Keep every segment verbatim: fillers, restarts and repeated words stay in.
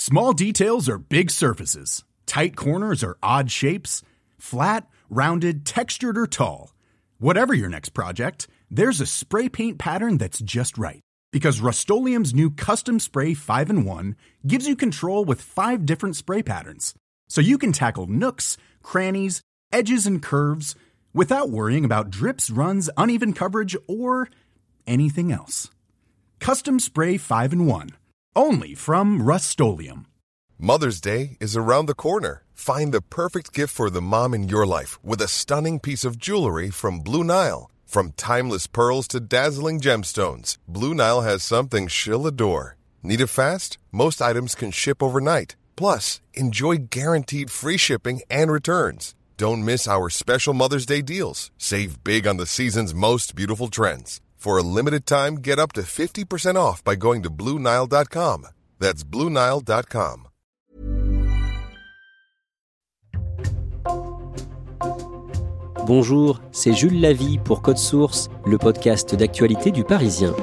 Small details are big surfaces. Tight corners are odd shapes. Flat, rounded, textured, or tall. Whatever your next project, there's a spray paint pattern that's just right. Because Rust-Oleum's new Custom Spray five in one gives you control with five different spray patterns. So you can tackle nooks, crannies, edges, and curves without worrying about drips, runs, uneven coverage, or anything else. Custom Spray five in one. Only from Rust-Oleum. Mother's Day is around the corner. Find the perfect gift for the mom in your life with a stunning piece of jewelry from Blue Nile. From timeless pearls to dazzling gemstones, Blue Nile has something she'll adore. Need it fast? Most items can ship overnight. Plus, enjoy guaranteed free shipping and returns. Don't miss our special Mother's Day deals. Save big on the season's most beautiful trends. For a limited time, get up to fifty percent off by going to Blue Nile dot com. That's Blue Nile dot com. Bonjour, c'est Jules Lavie pour Code Source, le podcast d'actualité du Parisien.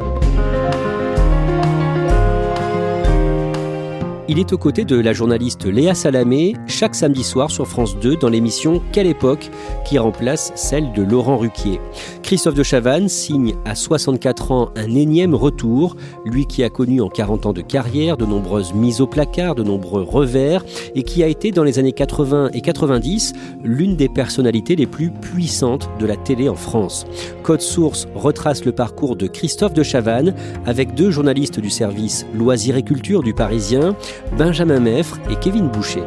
Il est aux côtés de la journaliste Léa Salamé, chaque samedi soir sur France deux dans l'émission Quelle époque, qui remplace celle de Laurent Ruquier. Christophe de Chavannes signe à soixante-quatre ans un énième retour, lui qui a connu en quarante ans de carrière de nombreuses mises au placard, de nombreux revers, et qui a été dans les années quatre-vingts et quatre-vingt-dix l'une des personnalités les plus puissantes de la télé en France. Code Source retrace le parcours de Christophe de Chavannes avec deux journalistes du service Loisirs et Culture du Parisien, Benjamin Meffre et Kevin Boucher.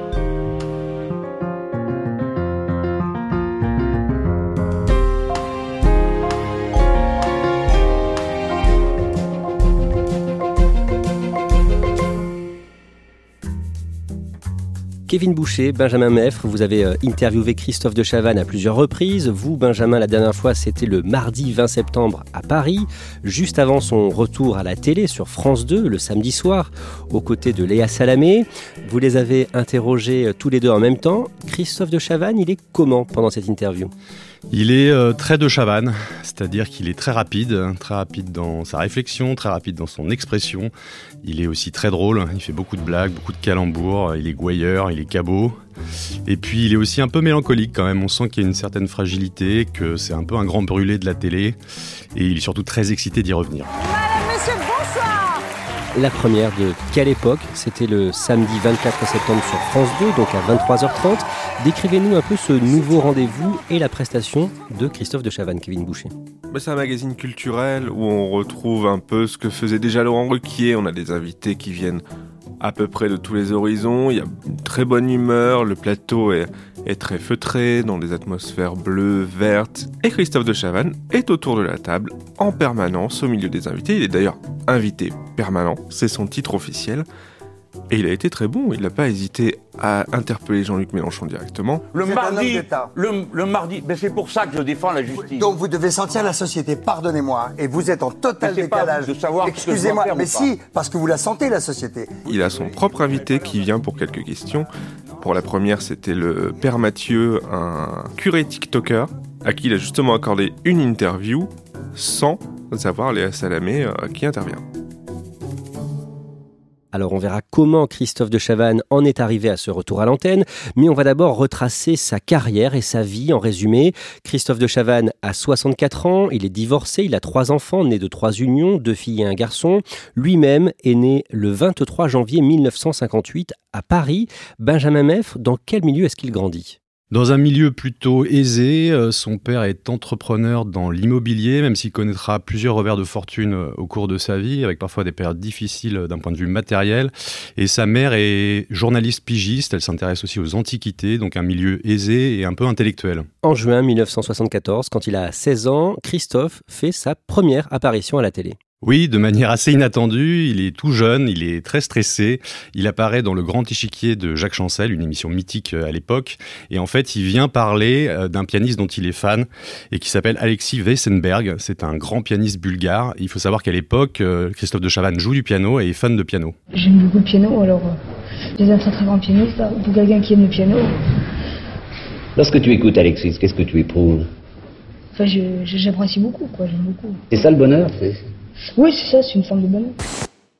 Kevin Boucher, Benjamin Meffre, vous avez euh, interviewé Christophe de Chavannes à plusieurs reprises. Vous, Benjamin, la dernière fois, c'était le mardi vingt septembre à Paris, juste avant son retour à la télé sur France deux, le samedi soir, aux côtés de Léa Salamé. Vous les avez interrogés euh, tous les deux en même temps. Christophe de Chavannes, il est comment pendant cette interview ? Il est euh, très de Chavannes, c'est-à-dire qu'il est très rapide, très rapide dans sa réflexion, très rapide dans son expression. Il est aussi très drôle, il fait beaucoup de blagues, beaucoup de calembours, il est gouailleur, il est cabot. Et puis il est aussi un peu mélancolique quand même, on sent qu'il y a une certaine fragilité, que c'est un peu un grand brûlé de la télé, et il est surtout très excité d'y revenir. Madame, monsieur, bonsoir. La première de Quelle époque ? C'était le samedi vingt-quatre septembre sur France deux, donc à vingt-trois heures trente. Décrivez-nous un peu ce nouveau rendez-vous et la prestation de Christophe de Chavannes, Kevin Boucher. C'est un magazine culturel où on retrouve un peu ce que faisait déjà Laurent Ruquier. On a des invités qui viennent à peu près de tous les horizons. Il y a une très bonne humeur, le plateau est, est très feutré, dans des atmosphères bleues, vertes. Et Christophe de Chavannes est autour de la table, en permanence, au milieu des invités. Il est d'ailleurs invité permanent, c'est son titre officiel. Et il a été très bon, il n'a pas hésité à interpeller Jean-Luc Mélenchon directement. Le mardi, le, le mardi, ben c'est pour ça que je défends la justice. Donc vous devez sentir la société, pardonnez-moi, et vous êtes en total décalage. De savoir Excusez-moi, faire mais si, parce que vous la sentez la société. Il a son propre invité qui vient pour quelques questions. Pour la première, c'était le père Mathieu, un curé TikToker, à qui il a justement accordé une interview sans avoir Léa Salamé euh, qui intervient. Alors on verra comment Christophe de Chavannes en est arrivé à ce retour à l'antenne, mais on va d'abord retracer sa carrière et sa vie en résumé. Christophe de Chavannes a soixante-quatre ans, il est divorcé, il a trois enfants nés de trois unions, deux filles et un garçon. Lui-même est né le vingt-trois janvier mille neuf cent cinquante-huit à Paris. Benjamin Meffre, dans quel milieu est-ce qu'il grandit ? Dans un milieu plutôt aisé, son père est entrepreneur dans l'immobilier, même s'il connaîtra plusieurs revers de fortune au cours de sa vie, avec parfois des périodes difficiles d'un point de vue matériel. Et sa mère est journaliste pigiste, elle s'intéresse aussi aux antiquités, donc un milieu aisé et un peu intellectuel. En juin mille neuf cent soixante-quatorze, quand il a seize ans, Christophe fait sa première apparition à la télé. Oui, de manière assez inattendue, il est tout jeune, il est très stressé, il apparaît dans Le Grand Échiquier de Jacques Chancel, une émission mythique à l'époque, et en fait il vient parler d'un pianiste dont il est fan et qui s'appelle Alexis Weissenberg, c'est un grand pianiste bulgare. Il faut savoir qu'à l'époque, Christophe de Chavannes joue du piano et est fan de piano. J'aime beaucoup le piano, alors euh, j'ai un très très grand pianiste, pour quelqu'un qui aime le piano. Lorsque tu écoutes Alexis, qu'est-ce que tu éprouves ? Enfin, je, je, j'apprécie beaucoup, quoi, j'aime beaucoup. C'est ça le bonheur, c'est... Oui, c'est ça, c'est une forme de bonheur.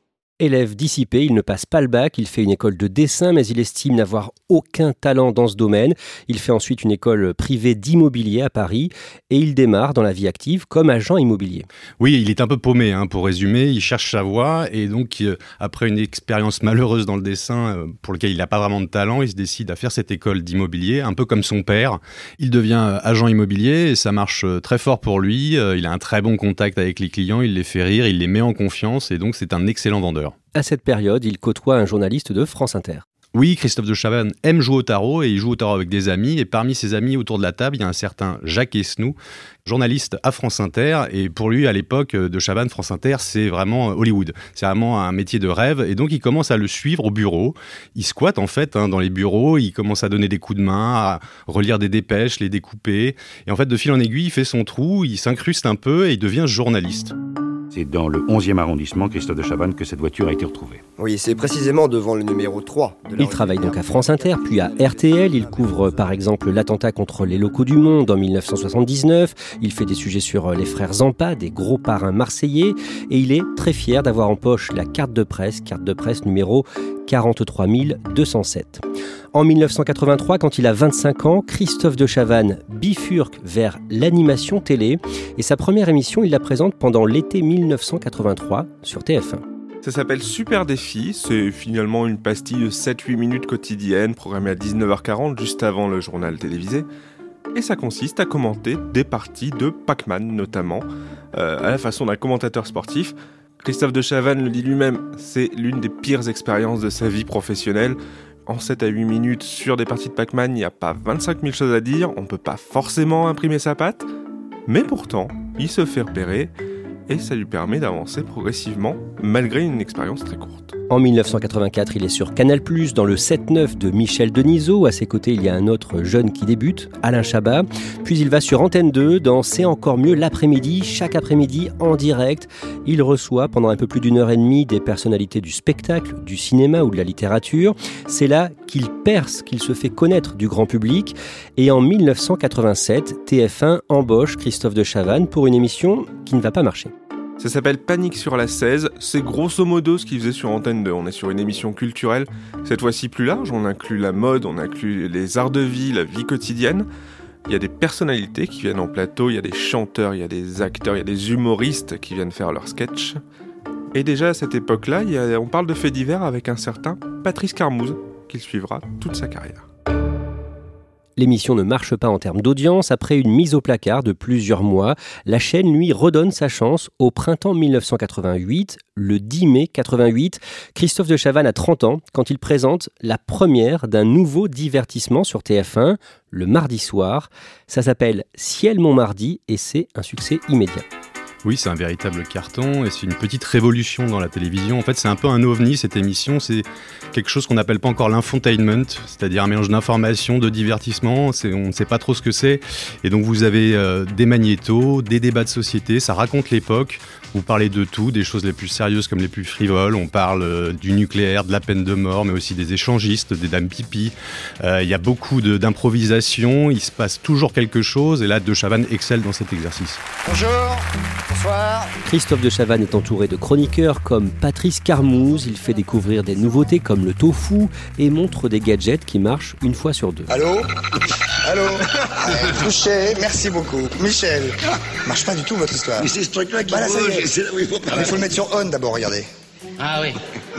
Élève dissipé, il ne passe pas le bac, il fait une école de dessin, mais il estime n'avoir aucun talent dans ce domaine. Il fait ensuite une école privée d'immobilier à Paris et il démarre dans la vie active comme agent immobilier. Oui, il est un peu paumé, hein, pour résumer. Il cherche sa voie et donc, euh, après une expérience malheureuse dans le dessin, euh, pour lequel il n'a pas vraiment de talent, il se décide à faire cette école d'immobilier, un peu comme son père. Il devient euh, agent immobilier et ça marche euh, très fort pour lui. Euh, il a un très bon contact avec les clients, il les fait rire, il les met en confiance et donc c'est un excellent vendeur. À cette période, il côtoie un journaliste de France Inter. Oui, Christophe de Chavannes aime jouer au tarot et il joue au tarot avec des amis. Et parmi ses amis autour de la table, il y a un certain Jacques Esnoux, journaliste à France Inter. Et pour lui, à l'époque, de Chavannes, France Inter, c'est vraiment Hollywood. C'est vraiment un métier de rêve. Et donc, il commence à le suivre au bureau. Il squatte, en fait, hein, dans les bureaux. Il commence à donner des coups de main, à relire des dépêches, les découper. Et en fait, de fil en aiguille, il fait son trou, il s'incruste un peu et il devient journaliste. C'est dans le onzième arrondissement, Christophe de Chavannes, que cette voiture a été retrouvée. Oui, c'est précisément devant le numéro trois. De il travaille donc à France Inter, puis à R T L. Il couvre par exemple l'attentat contre les locaux du Monde en mille neuf cent soixante-dix-neuf. Il fait des sujets sur les frères Zampa, des gros parrains marseillais. Et il est très fier d'avoir en poche la carte de presse, carte de presse numéro quarante-trois mille deux cent sept. En mille neuf cent quatre-vingt-trois, quand il a vingt-cinq ans, Christophe de Chavannes bifurque vers l'animation télé et sa première émission, il la présente pendant l'été mille neuf cent quatre-vingt-trois sur T F un. Ça s'appelle Super Défi, c'est finalement une pastille de sept à huit minutes quotidiennes programmée à dix-neuf heures quarante, juste avant le journal télévisé. Et ça consiste à commenter des parties de Pac-Man notamment, euh, à la façon d'un commentateur sportif. Christophe de Chavannes le dit lui-même, c'est l'une des pires expériences de sa vie professionnelle. En sept à huit minutes sur des parties de Pac-Man, il n'y a pas vingt-cinq mille choses à dire, on ne peut pas forcément imprimer sa patte, mais pourtant, il se fait repérer et ça lui permet d'avancer progressivement malgré une expérience très courte. En mille neuf cent quatre-vingt-quatre, il est sur Canal plus, dans le sept neuf de Michel Denisot. À ses côtés, il y a un autre jeune qui débute, Alain Chabat. Puis il va sur Antenne deux dans C'est encore mieux l'après-midi. Chaque après-midi, en direct, il reçoit pendant un peu plus d'une heure et demie des personnalités du spectacle, du cinéma ou de la littérature. C'est là qu'il perce, qu'il se fait connaître du grand public. Et en mille neuf cent quatre-vingt-sept, T F un embauche Christophe de Chavannes pour une émission qui ne va pas marcher. Ça s'appelle Panique sur la seize, c'est grosso modo ce qu'il faisait sur Antenne deux. On est sur une émission culturelle, cette fois-ci plus large, on inclut la mode, on inclut les arts de vie, la vie quotidienne. Il y a des personnalités qui viennent en plateau, il y a des chanteurs, il y a des acteurs, il y a des humoristes qui viennent faire leurs sketchs. Et déjà à cette époque-là, il y a, on parle de faits divers avec un certain Patrice Carmouze, qui suivra toute sa carrière. L'émission ne marche pas en termes d'audience. Après une mise au placard de plusieurs mois, la chaîne lui redonne sa chance au printemps mille neuf cent quatre-vingt-huit. Le dix mai quatre-vingt-huit, Christophe de Chavannes a trente ans quand il présente la première d'un nouveau divertissement sur T F un, le mardi soir. Ça s'appelle Ciel mon mardi et c'est un succès immédiat. Oui, c'est un véritable carton et c'est une petite révolution dans la télévision. En fait, c'est un peu un ovni, cette émission. C'est quelque chose qu'on n'appelle pas encore l'infotainment, c'est-à-dire un mélange d'information, de divertissement. C'est, on ne sait pas trop ce que c'est. Et donc, vous avez euh, des magnétos, des débats de société. Ça raconte l'époque. Vous parlez de tout, des choses les plus sérieuses comme les plus frivoles. On parle euh, du nucléaire, de la peine de mort, mais aussi des échangistes, des dames pipi. Euh, il y a beaucoup de, d'improvisation. Il se passe toujours quelque chose. Et là, de Chavannes excelle dans cet exercice. Bonjour. Bonsoir. Christophe de Chavannes est entouré de chroniqueurs comme Patrice Carmouze. Il fait découvrir des nouveautés comme le tofu et montre des gadgets qui marchent une fois sur deux. Allô Allô euh, Touché, merci beaucoup. Michel, marche pas du tout votre histoire. Mais c'est ce truc-là qui voilà, bouge, c'est là où il faut parler. Il faut le mettre sur on d'abord, regardez. Ah oui.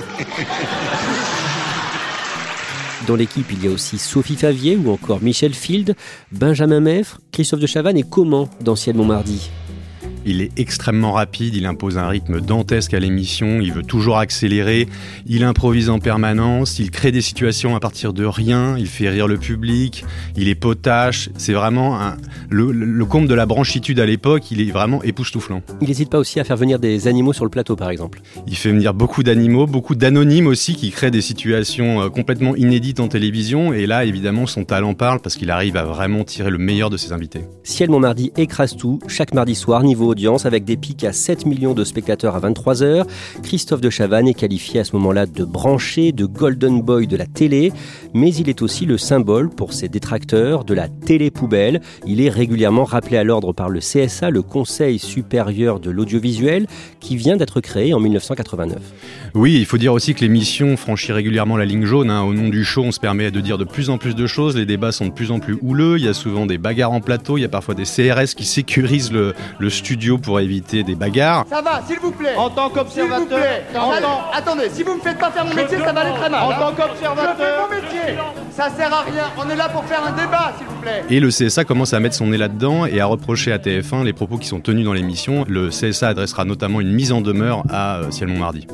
Dans l'équipe, il y a aussi Sophie Favier ou encore Michel Field, Benjamin Meffre. Christophe de Chavannes est comment dans Ciel mon mardi ? Il est extrêmement rapide, il impose un rythme dantesque à l'émission, il veut toujours accélérer, il improvise en permanence, il crée des situations à partir de rien, il fait rire le public, il est potache, c'est vraiment un, le, le comble de la branchitude à l'époque, il est vraiment époustouflant. Il n'hésite pas aussi à faire venir des animaux sur le plateau par exemple. Il fait venir beaucoup d'animaux, beaucoup d'anonymes aussi qui créent des situations complètement inédites en télévision et là évidemment son talent parle parce qu'il arrive à vraiment tirer le meilleur de ses invités. Ciel mon mardi écrase tout, chaque mardi soir, niveau audience avec des pics à sept millions de spectateurs à vingt-trois heures. Christophe de Chavannes est qualifié à ce moment-là de branché, de golden boy de la télé, mais il est aussi le symbole pour ses détracteurs de la télé-poubelle. Il est régulièrement rappelé à l'ordre par le C S A, le Conseil supérieur de l'audiovisuel, qui vient d'être créé en dix-neuf cent quatre-vingt-neuf. Oui, il faut dire aussi que l'émission franchit régulièrement la ligne jaune. Hein. Au nom du show, on se permet de dire de plus en plus de choses. Les débats sont de plus en plus houleux. Il y a souvent des bagarres en plateau. Il y a parfois des C R S qui sécurisent le, le studio pour éviter des bagarres. Ça va, s'il vous plaît. En tant qu'observateur... S'il vous plaît. En Allez, tant... Attendez, si vous me faites pas faire mon métier, ça va aller très mal. En hein. tant qu'observateur... Je fais mon métier. Ça sert à rien. On est là pour faire un débat, s'il vous plaît. Et le C S A commence à mettre son nez là-dedans et à reprocher à T F un les propos qui sont tenus dans l'émission. Le C S A adressera notamment une mise en demeure à euh, Ciel Montmardi.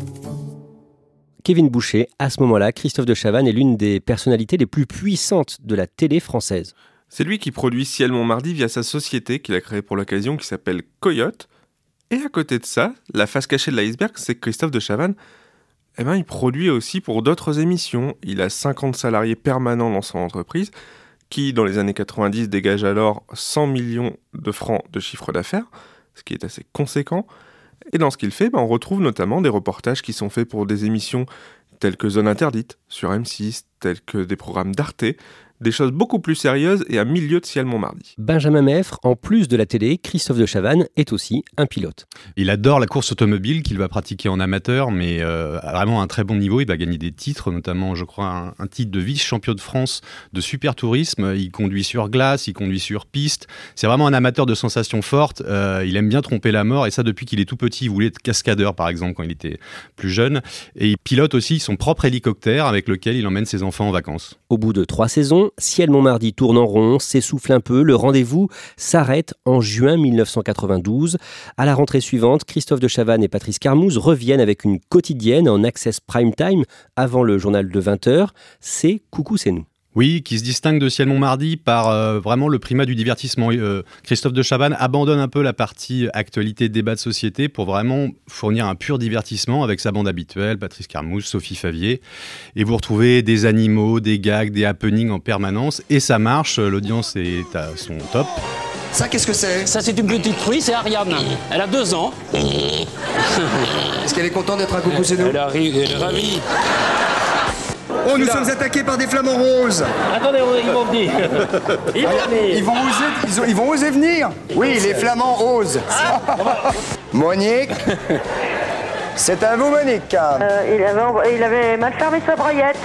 Kevin Boucher, à ce moment-là, Christophe de Chavannes est l'une des personnalités les plus puissantes de la télé française. C'est lui qui produit Ciel Montmardi via sa société qu'il a créée pour l'occasion qui s'appelle Coyote. Et à côté de ça, la face cachée de l'iceberg, c'est que Christophe de Chavannes, eh ben, il produit aussi pour d'autres émissions. Il a cinquante salariés permanents dans son entreprise qui, dans les années quatre-vingt-dix, dégage alors cent millions de francs de chiffre d'affaires, ce qui est assez conséquent. Et dans ce qu'il fait, ben, on retrouve notamment des reportages qui sont faits pour des émissions telles que Zone Interdite sur M six, telles que des programmes d'Arte, des choses beaucoup plus sérieuses et à milieu de Ciel Montmardi. Benjamin Meffre, en plus de la télé, Christophe de Chavannes est aussi un pilote. Il adore la course automobile qu'il va pratiquer en amateur, mais euh, vraiment à un très bon niveau. Il va gagner des titres, notamment, je crois, un, un titre de vice-champion de France de super tourisme. Il conduit sur glace, il conduit sur piste. C'est vraiment un amateur de sensations fortes. Euh, il aime bien tromper la mort, et ça depuis qu'il est tout petit. Il voulait être cascadeur, par exemple, quand il était plus jeune. Et il pilote aussi son propre hélicoptère avec lequel il emmène ses enfants en vacances. Au bout de trois saisons, Ciel Montmardi tourne en rond, s'essouffle un peu, le rendez-vous s'arrête en juin dix-neuf cent quatre-vingt-douze. À la rentrée suivante, Christophe de Chavannes et Patrice Carmouze reviennent avec une quotidienne en access prime time avant le journal de vingt heures. C'est Coucou, c'est nous. Oui, qui se distingue de Ciel Montmardi par euh, vraiment le primat du divertissement. Euh, Christophe de Chavannes abandonne un peu la partie actualité, débat de société pour vraiment fournir un pur divertissement avec sa bande habituelle, Patrice Carmouze, Sophie Favier. Et vous retrouvez des animaux, des gags, des happenings en permanence. Et ça marche, l'audience est à son top. Ça, qu'est-ce que c'est? Ça, c'est une petite truie, c'est Ariane. Elle a deux ans. Est-ce qu'elle est contente d'être à Coucou, c'est nous? Elle, arri- elle est ravie. Oh, nous sommes attaqués par des flamants roses. Attendez, ils vont venir. Ils vont venir. Ils vont oser, ils, ont- ils vont oser venir. Oui, les flamands osent. Monique, c'est à vous, Monique. Euh, il, avait, il avait mal fermé sa braillette.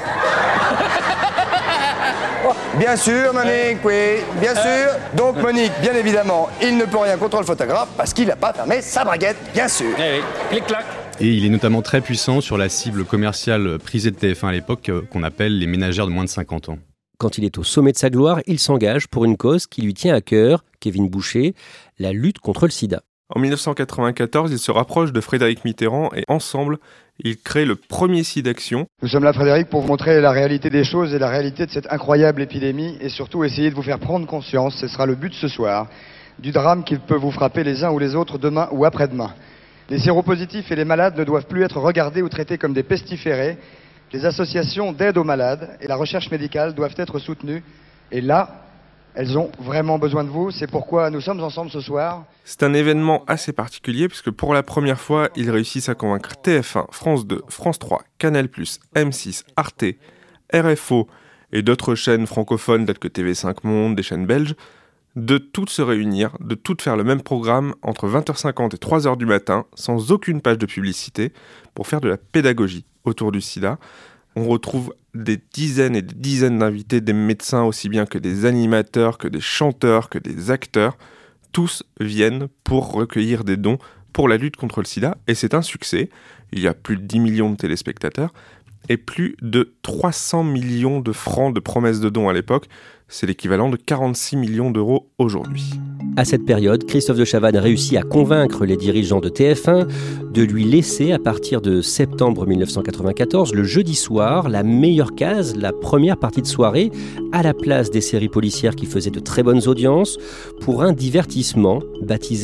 Bien sûr, Monique, oui, bien sûr. Donc, Monique, bien évidemment, il ne peut rien contre le photographe parce qu'il n'a pas fermé sa braguette, bien sûr. Eh oui, clic-clac. Et il est notamment très puissant sur la cible commerciale prisée de T F un à l'époque, euh, qu'on appelle les ménagères de moins de cinquante ans. Quand il est au sommet de sa gloire, il s'engage pour une cause qui lui tient à cœur, Kevin Boucher, la lutte contre le sida. En dix-neuf cent quatre-vingt-quatorze, il se rapproche de Frédéric Mitterrand et ensemble, ils créent le premier SIDAction. Nous sommes là, Frédéric, pour vous montrer la réalité des choses et la réalité de cette incroyable épidémie et surtout essayer de vous faire prendre conscience, ce sera le but ce soir, du drame qui peut vous frapper les uns ou les autres demain ou après-demain. Les séropositifs et les malades ne doivent plus être regardés ou traités comme des pestiférés. Les associations d'aide aux malades et la recherche médicale doivent être soutenues. Et là, elles ont vraiment besoin de vous. C'est pourquoi nous sommes ensemble ce soir. C'est un événement assez particulier puisque pour la première fois, ils réussissent à convaincre T F un, France deux, France trois, Canal plus, M six, Arte, R F O et d'autres chaînes francophones telles que T V cinq Monde, des chaînes belges, de toutes se réunir, de toutes faire le même programme entre vingt heures cinquante et trois heures du matin, sans aucune page de publicité, pour faire de la pédagogie autour du sida. On retrouve des dizaines et des dizaines d'invités, des médecins aussi bien que des animateurs, que des chanteurs, que des acteurs. Tous viennent pour recueillir des dons pour la lutte contre le sida, et c'est un succès. Il y a plus de dix millions de téléspectateurs, et plus de trois cents millions de francs de promesses de dons à l'époque. C'est l'équivalent de quarante-six millions d'euros aujourd'hui. À cette période, Christophe de Chavannes réussit à convaincre les dirigeants de T F un de lui laisser, à partir de septembre dix-neuf cent quatre-vingt-quatorze, le jeudi soir, la meilleure case, la première partie de soirée, à la place des séries policières qui faisaient de très bonnes audiences, pour un divertissement baptisé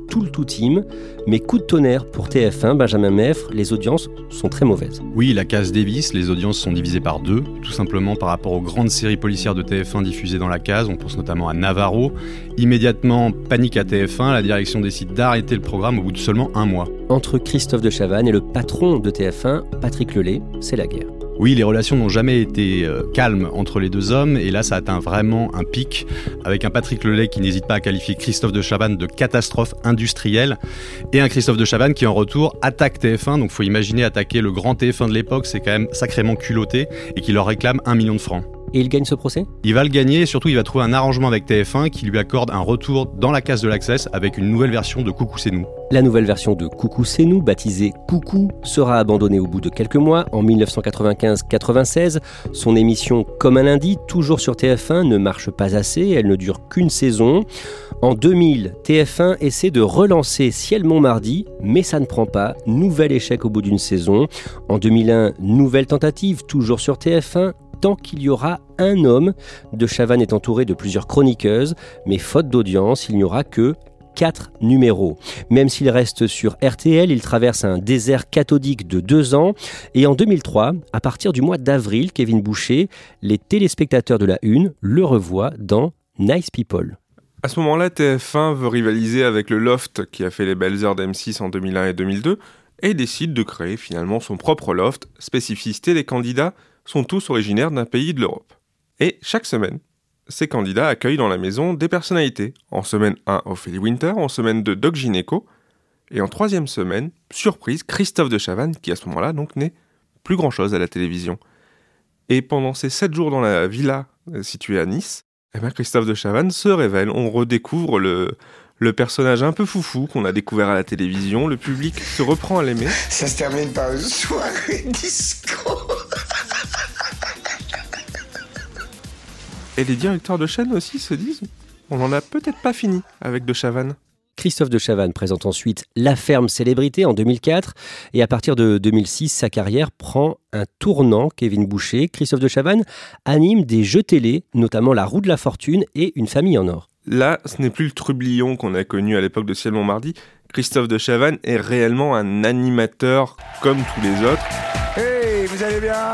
tout le tout team. Mais coup de tonnerre pour T F un, Benjamin Meffre, les audiences sont très mauvaises. Oui, la case Davis, les audiences sont divisées par deux, tout simplement par rapport aux grandes séries policières de T F un diffusées dans la case. On pense notamment à Navarro. Immédiatement, panique à T F un, la direction décide d'arrêter le programme au bout de seulement un mois. Entre Christophe de Chavannes et le patron de T F un, Patrick Lelay, c'est la guerre. Oui, les relations n'ont jamais été euh, calmes entre les deux hommes, et là ça atteint vraiment un pic, avec un Patrick Lelay qui n'hésite pas à qualifier Christophe de Chavannes de catastrophe industrielle, et un Christophe de Chavannes qui en retour attaque T F un, donc faut imaginer attaquer le grand T F un de l'époque, c'est quand même sacrément culotté, et qui leur réclame un million de francs. Et il gagne ce procès ? Il va le gagner et surtout il va trouver un arrangement avec T F un qui lui accorde un retour dans la case de l'Access avec une nouvelle version de Coucou c'est nous. La nouvelle version de Coucou c'est nous, baptisée Coucou, sera abandonnée au bout de quelques mois, en dix-neuf cent quatre-vingt-quinze quatre-vingt-seize. Son émission Comme un lundi, toujours sur T F un, ne marche pas assez, elle ne dure qu'une saison. En deux mille, T F un essaie de relancer Ciel mon mardi, mais ça ne prend pas. Nouvel échec au bout d'une saison. En deux mille un, nouvelle tentative, toujours sur T F un. Tant qu'il y aura un homme, de Chavannes est entouré de plusieurs chroniqueuses, mais faute d'audience, il n'y aura que quatre numéros. Même s'il reste sur R T L, il traverse un désert cathodique de deux ans. Et en deux mille trois, à partir du mois d'avril, Kevin Boucher, les téléspectateurs de la Une le revoient dans Nice People. À ce moment-là, T F un veut rivaliser avec le Loft qui a fait les belles heures d'M six en deux mille un et deux mille deux et décide de créer finalement son propre Loft. Spécificité, les candidats sont tous originaires d'un pays de l'Europe. Et chaque semaine, ces candidats accueillent dans la maison des personnalités. En semaine un, Ophélie Winter, en semaine deux, Doc Gynéco, et en troisième semaine, surprise, Christophe de Chavannes, qui à ce moment-là donc n'est plus grand-chose à la télévision. Et pendant ces sept jours dans la villa située à Nice, eh ben Christophe de Chavannes se révèle. On redécouvre le, le personnage un peu foufou qu'on a découvert à la télévision. Le public se reprend à l'aimer. Ça se termine par une soirée disco. Et les directeurs de chaîne aussi se disent « on n'en a peut-être pas fini avec de Chavannes ». Christophe de Chavannes présente ensuite La Ferme Célébrité en deux mille quatre et à partir de deux mille six, sa carrière prend un tournant. Kevin Boucher, Christophe de Chavannes anime des jeux télé, notamment La Roue de la Fortune et Une famille en or. Là, ce n'est plus le trublion qu'on a connu à l'époque de Ciel mon mardi. Christophe de Chavannes est réellement un animateur comme tous les autres. Hey, vous allez bien ?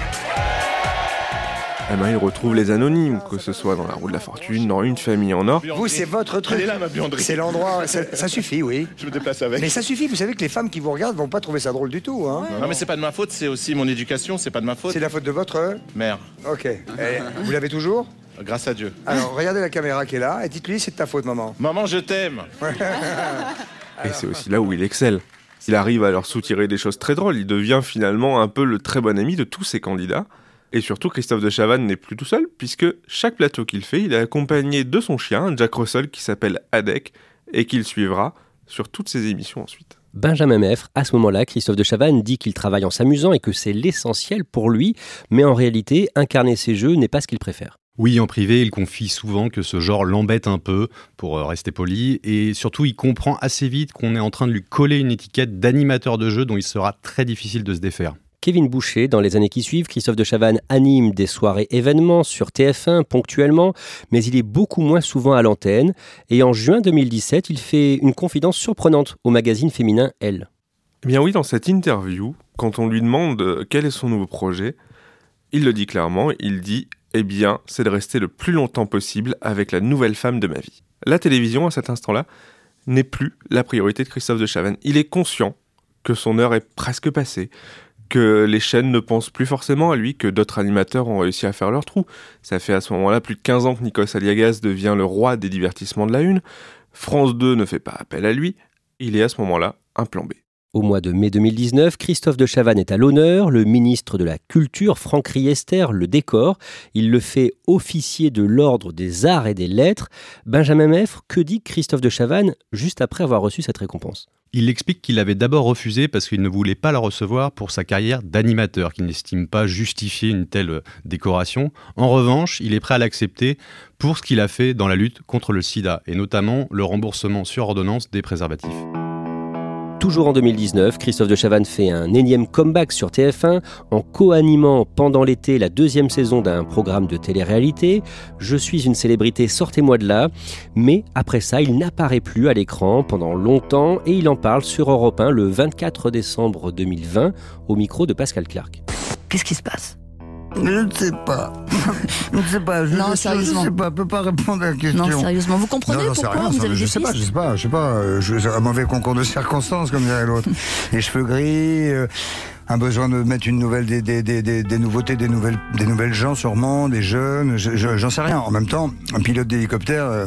Eh ben, il retrouve les anonymes, que ce soit dans La Roue de la Fortune, dans Une famille en or. Vous, c'est votre truc. Elle est là, ma buanderie. C'est l'endroit. Ça, ça suffit, oui. Je me déplace avec. Mais ça suffit. Vous savez que les femmes qui vous regardent vont pas trouver ça drôle du tout, hein. Non, mais c'est pas de ma faute. C'est aussi mon éducation. C'est pas de ma faute. C'est la faute de votre mère. Ok. Et vous l'avez toujours ? Grâce à Dieu. Alors, regardez la caméra qui est là et dites-lui, c'est de ta faute, maman. Maman, je t'aime. Et c'est aussi là où il excelle. Il arrive à leur soutirer des choses très drôles. Il devient finalement un peu le très bon ami de tous ses candidats. Et surtout, Christophe de Chavannes n'est plus tout seul, puisque chaque plateau qu'il fait, il est accompagné de son chien, Jack Russell, qui s'appelle Adek, et qu'il suivra sur toutes ses émissions ensuite. Benjamin Meffre, à ce moment-là, Christophe de Chavannes dit qu'il travaille en s'amusant et que c'est l'essentiel pour lui, mais en réalité, incarner ses jeux n'est pas ce qu'il préfère. Oui, en privé, il confie souvent que ce genre l'embête un peu, pour rester poli, et surtout, il comprend assez vite qu'on est en train de lui coller une étiquette d'animateur de jeu dont il sera très difficile de se défaire. Kevin Boucher, dans les années qui suivent, Christophe de Chavannes anime des soirées événements sur T F un ponctuellement, mais il est beaucoup moins souvent à l'antenne. Et en juin deux mille dix-sept, il fait une confidence surprenante au magazine féminin Elle. Eh bien oui, dans cette interview, quand on lui demande quel est son nouveau projet, il le dit clairement, il dit « Eh bien, c'est de rester le plus longtemps possible avec la nouvelle femme de ma vie ». La télévision, à cet instant-là, n'est plus la priorité de Christophe de Chavannes. Il est conscient que son heure est presque passée, que les chaînes ne pensent plus forcément à lui, que d'autres animateurs ont réussi à faire leur trou. Ça fait à ce moment-là plus de quinze ans que Nikos Aliagas devient le roi des divertissements de la Une. France deux ne fait pas appel à lui. Il est à ce moment-là un plan B. Au mois de mai deux mille dix-neuf, Christophe de Chavannes est à l'honneur. Le ministre de la Culture, Franck Riester, le décore. Il le fait officier de l'Ordre des Arts et des Lettres. Benjamin Meffre, que dit Christophe de Chavannes juste après avoir reçu cette récompense ? Il explique qu'il avait d'abord refusé parce qu'il ne voulait pas la recevoir pour sa carrière d'animateur, qu'il n'estime pas justifier une telle décoration. En revanche, il est prêt à l'accepter pour ce qu'il a fait dans la lutte contre le sida, et notamment le remboursement sur ordonnance des préservatifs. Toujours en deux mille dix-neuf, Christophe de Chavannes fait un énième comeback sur T F un en co-animant pendant l'été la deuxième saison d'un programme de télé-réalité. Je suis une célébrité, sortez-moi de là. Mais après ça, il n'apparaît plus à l'écran pendant longtemps et il en parle sur Europe un le vingt-quatre décembre deux mille vingt au micro de Pascal Clark. Qu'est-ce qui se passe ? Je ne sais pas. Je ne sais pas. Je non, ne sérieusement. sais pas. Je ne peux pas répondre à la question. Non, sérieusement. Vous comprenez non, pourquoi rien, vous ça, avez je des sais pas, pistes je sais pas, je sais pas. Je, un mauvais concours de circonstances, comme dirait l'autre. Les cheveux gris, euh, un besoin de mettre une nouvelle, des, des, des, des, des nouveautés, des nouvelles, des nouvelles gens sûrement, des jeunes. Je, je, j'en sais rien. En même temps, un pilote d'hélicoptère. Euh,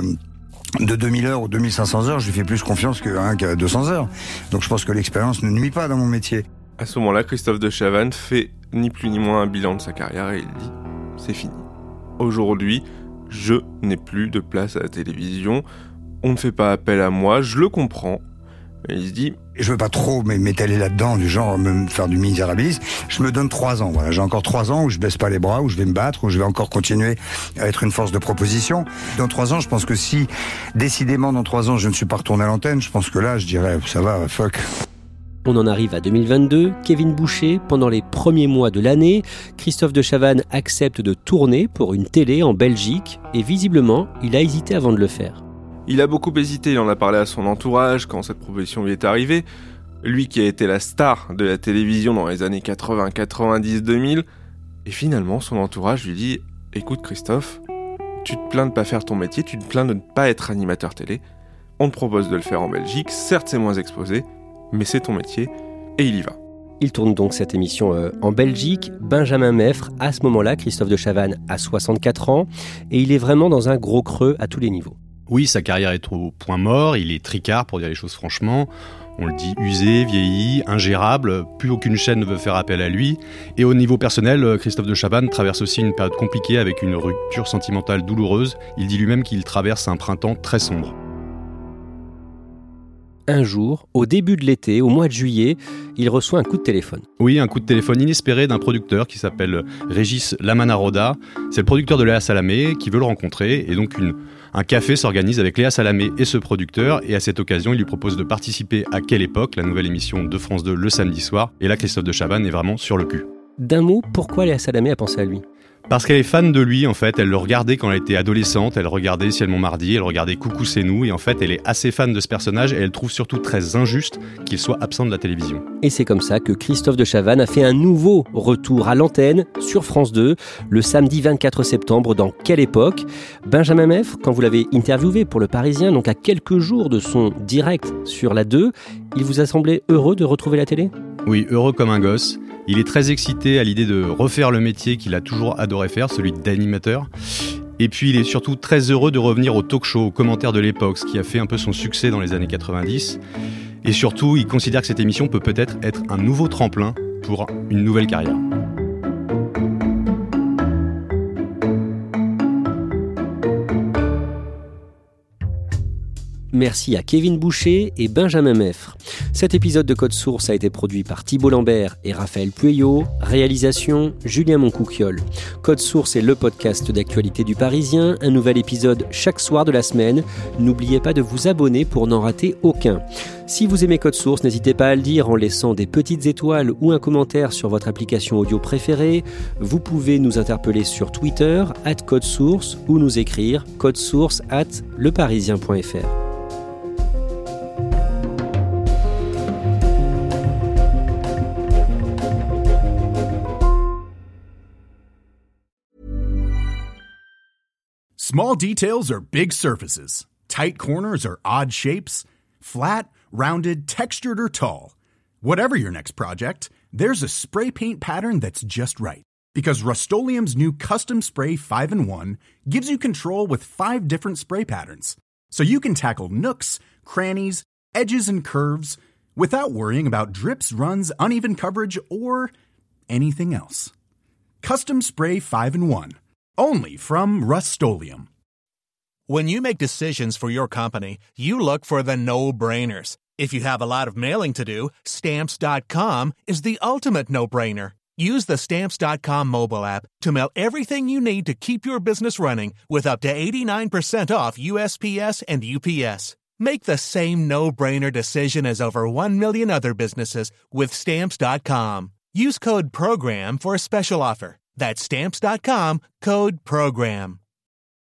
de deux mille heures ou deux mille cinq cents heures, je lui fais plus confiance que, hein, qu'à deux cents heures. Donc je pense que l'expérience ne nuit pas dans mon métier. À ce moment-là, Christophe de Chavannes fait ni plus ni moins un bilan de sa carrière et il dit « c'est fini. Aujourd'hui, je n'ai plus de place à la télévision, on ne fait pas appel à moi, je le comprends. » Et il se dit « Je veux pas trop m'étaler là-dedans, du genre me faire du misérabilisme. Je me donne trois ans. Voilà, j'ai encore trois ans où je baisse pas les bras, où je vais me battre, où je vais encore continuer à être une force de proposition. Dans trois ans, je pense que si, décidément, dans trois ans, je ne suis pas retourné à l'antenne, je pense que là, je dirais « ça va, fuck ». On en arrive à deux mille vingt-deux, Kevin Boucher, pendant les premiers mois de l'année, Christophe de Chavannes accepte de tourner pour une télé en Belgique et visiblement, il a hésité avant de le faire. Il a beaucoup hésité, il en a parlé à son entourage quand cette proposition lui est arrivée. Lui qui a été la star de la télévision dans les années quatre-vingts, quatre-vingt-dix, deux mille. Et finalement, son entourage lui dit « Écoute Christophe, tu te plains de ne pas faire ton métier, tu te plains de ne pas être animateur télé. On te propose de le faire en Belgique, certes c'est moins exposé, mais c'est ton métier, et il y va. » Il tourne donc cette émission euh, en Belgique. Benjamin Meffre, à ce moment-là, Christophe de Chavannes a soixante-quatre ans, et il est vraiment dans un gros creux à tous les niveaux. Oui, sa carrière est au point mort, il est tricard pour dire les choses franchement. On le dit usé, vieilli, ingérable, plus aucune chaîne ne veut faire appel à lui. Et au niveau personnel, Christophe de Chavannes traverse aussi une période compliquée avec une rupture sentimentale douloureuse. Il dit lui-même qu'il traverse un printemps très sombre. Un jour, au début de l'été, au mois de juillet, il reçoit un coup de téléphone. Oui, un coup de téléphone inespéré d'un producteur qui s'appelle Régis Lamanaroda. C'est le producteur de Léa Salamé qui veut le rencontrer. Et donc, une, un café s'organise avec Léa Salamé et ce producteur. Et à cette occasion, il lui propose de participer à Quelle époque, la nouvelle émission de France deux le samedi soir. Et là, Christophe de Chavannes est vraiment sur le cul. D'un mot, pourquoi Léa Salamé a pensé à lui ? Parce qu'elle est fan de lui, en fait. Elle le regardait quand elle était adolescente. Elle regardait Ciel Montmardi, elle regardait Coucou c'est nous. Et en fait, elle est assez fan de ce personnage et elle trouve surtout très injuste qu'il soit absent de la télévision. Et c'est comme ça que Christophe de Chavannes a fait un nouveau retour à l'antenne sur France deux le samedi vingt-quatre septembre dans Quelle époque ? Benjamin Meffre, quand vous l'avez interviewé pour Le Parisien, donc à quelques jours de son direct sur la deux, il vous a semblé heureux de retrouver la télé ? Oui, heureux comme un gosse. Il est très excité à l'idée de refaire le métier qu'il a toujours adoré faire, celui d'animateur. Et puis il est surtout très heureux de revenir au talk-show, aux commentaires de l'époque, ce qui a fait un peu son succès dans les années quatre-vingt-dix. Et surtout, il considère que cette émission peut peut-être être un nouveau tremplin pour une nouvelle carrière. Merci à Kevin Boucher et Benjamin Meffre. Cet épisode de Code Source a été produit par Thibault Lambert et Raphaël Pueyo. Réalisation, Julien Moncouquiol. Code Source est le podcast d'actualité du Parisien. Un nouvel épisode chaque soir de la semaine. N'oubliez pas de vous abonner pour n'en rater aucun. Si vous aimez Code Source, n'hésitez pas à le dire en laissant des petites étoiles ou un commentaire sur votre application audio préférée. Vous pouvez nous interpeller sur Twitter, at Code Source, ou nous écrire codesource at leparisien point f r. Small details are big surfaces. Tight corners are odd shapes. Flat, rounded, textured, or tall. Whatever your next project, there's a spray paint pattern that's just right. Because Rust-Oleum's new Custom Spray five in one gives you control with five different spray patterns. So you can tackle nooks, crannies, edges, and curves without worrying about drips, runs, uneven coverage, or anything else. Custom Spray five in one. Only from Rust-Oleum. When you make decisions for your company, you look for the no-brainers. If you have a lot of mailing to do, Stamps dot com is the ultimate no-brainer. Use the Stamps dot com mobile app to mail everything you need to keep your business running with up to eighty-nine percent off U S P S and U P S. Make the same no-brainer decision as over one million other businesses with Stamps dot com. Use code PROGRAM for a special offer. That's Stamps dot com, code PROGRAM.